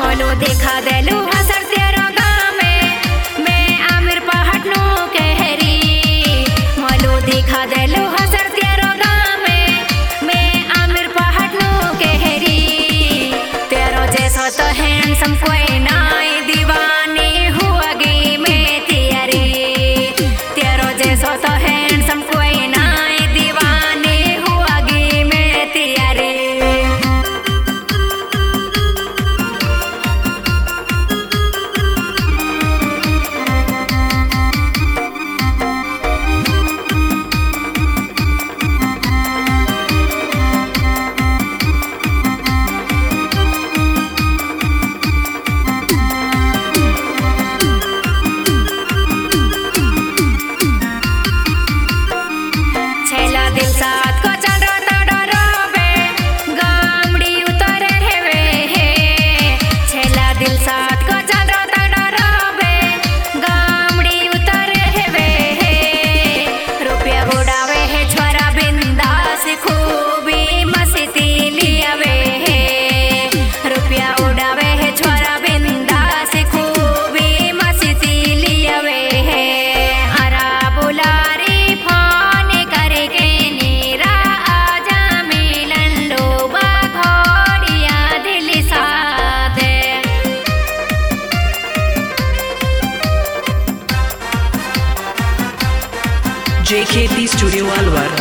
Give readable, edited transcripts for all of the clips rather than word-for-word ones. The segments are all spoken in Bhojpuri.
मोलो देखा देलू हसर तेरा गाँव में मैं आमिर पहाड़नू कहरी। मोलो देखा देलू हसर तेरा गाँव में मैं आमिर पहाड़नू कहरी। तेरो जैसा तो हैंडसम कोई नाई दीवानी हुआगी मैं तेरी। तेरो जैसा तो हैंडसम कोई नाई दीवानी हुआगी मैं तेरी। छेला दिल साथ को चल रहा डरोबे गामड़ी उतरे हेवे हे। छेला दिल साथ को चल रहा डरोबे गामड़ी उतरे हेवे हे। रुपया उड़ावे है छोरा बिंदास खूबी मस्ती लियावे हे। रुपया उड़ावे है छोरा बिंदास खूबी मस्ती लियावे है। अरा बुलारी फोन करके नीरा आजा मिलन डूबा घोड़िया दिल साथ। JKT Studio Alvar.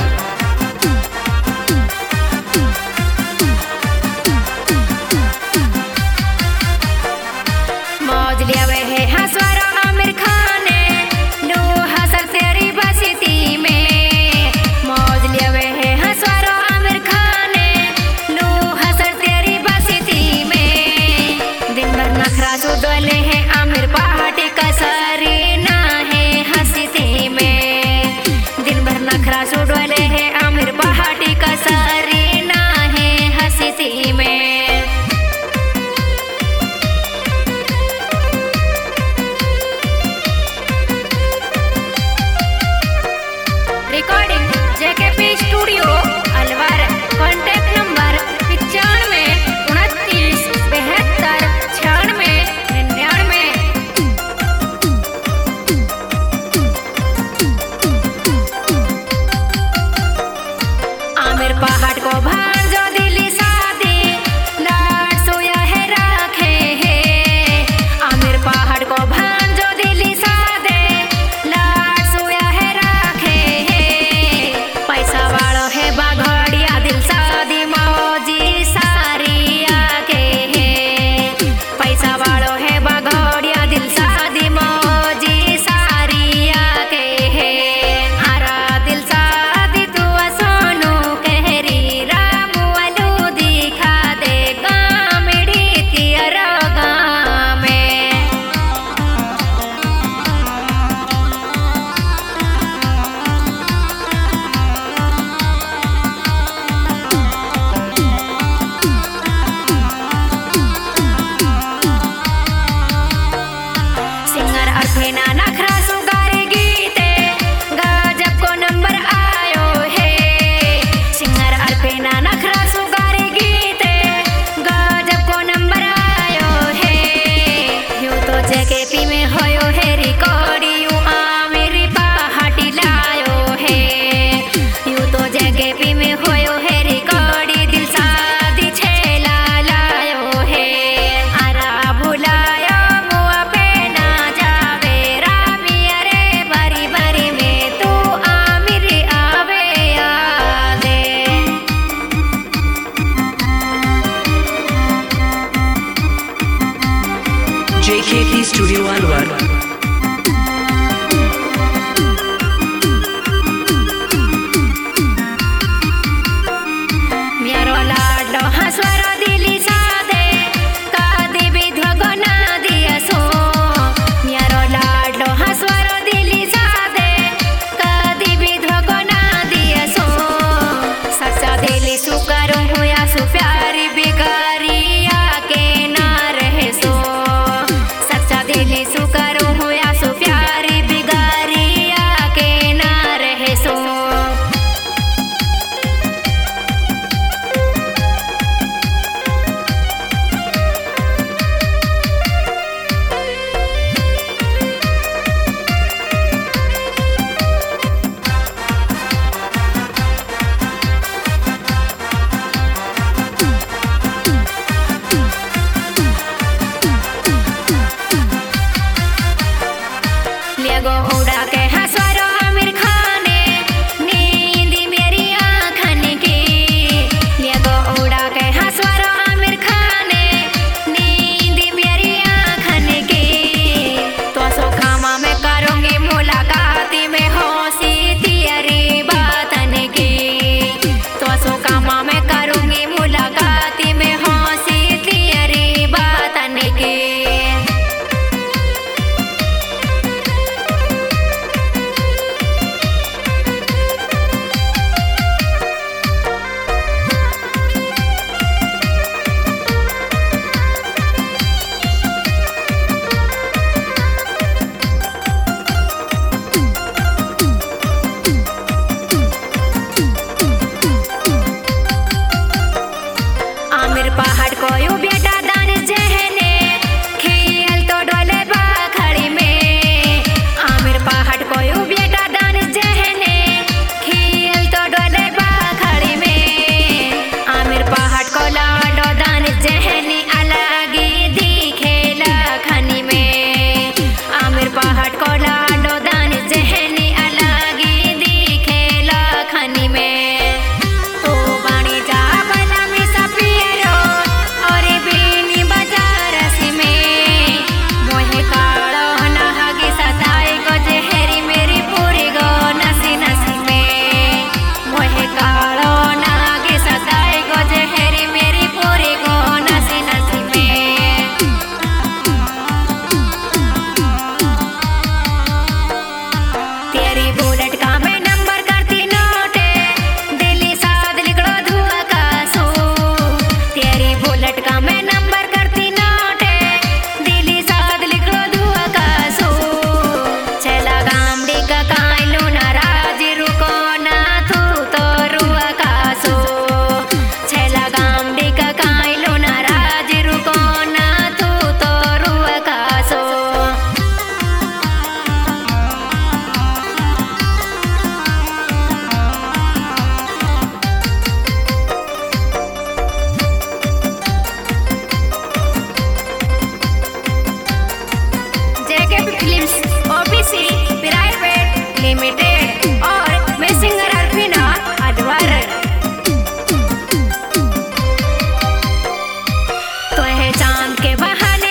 मौज लियावे है हंसवारा आमिर खान लो हसर तेरी बस्ती में। मौज लियावे है हंसवारा आमिर खान लो हसर तेरी बस्ती में। दिन भर नखरा सुडोले है आमिर पहाड़ी कसरी ना है हंसती में। दिन भर नखरा सुडोले है आमिर पहाड़ी कसरी ना है हंसती में। Recording JKP studio Alwar. Contact number 95 29 72 96 99। Aamir पहाड़ को भांजो दिली शादी लाड सोया है राखे है। आमिर पहाड़ को भांजो दिली शादी लाड सोया है राखे है। पैसा वालो है बाघड़िया दिल शादी मौजी सारी आके है। पैसा वालो है बाघड़िया दिल शादी मौजी सारी आके है। हरा दिल शादी तू सोनू कहरी रामू अलू दिखा दे गामड़ी तेरा गाँव में। सिंगर अर्थेना नखरा सुगारे गीते गजब को नंबर आयो है। सिंगर अर्थेना नखरा सुगारे गीते गजब को नंबर आयो है। यूं तो JKP में होयो है रिकॉर्डिंग आमिर पहाड़ी लायो है। यूं तो JKP में होयो है रिकॉर्डिंग दिल शादी छेला लायो है। अरा भुलायो मुआ पे ना जावे रामी अरे बरी बरी में तू आमिर आवे यादे। JKT Studio Alvar.